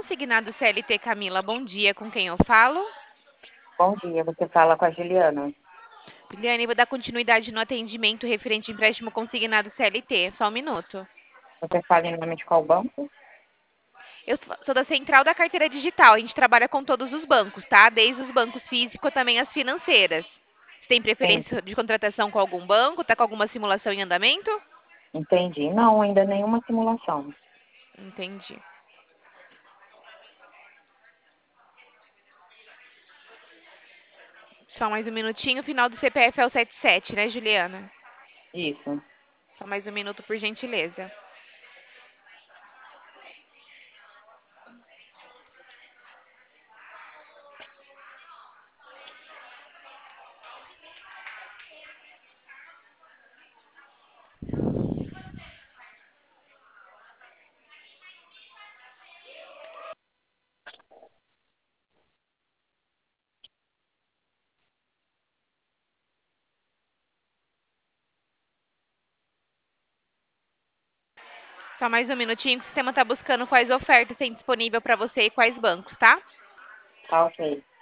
consignado CLT Camila, bom dia. Com quem eu falo? Bom dia, você fala com a Juliana. Juliane, vou dar continuidade no atendimento referente ao empréstimo consignado CLT. Só um minuto. Você fala em nome de qual banco? Eu sou da Central da Carteira Digital. A gente trabalha com todos os bancos, tá? Desde os bancos físicos também as financeiras. Você tem Sim, preferência de contratação com algum banco? Tá com alguma simulação em andamento? entendi. Não, ainda nenhuma simulação. Entendi. Só mais um minutinho. O final do CPF é o 77, né, Juliana? Isso. Só mais um minuto, por gentileza. Só mais um minutinho que o sistema está buscando quais ofertas tem disponível para você e quais bancos, tá? Tá ok.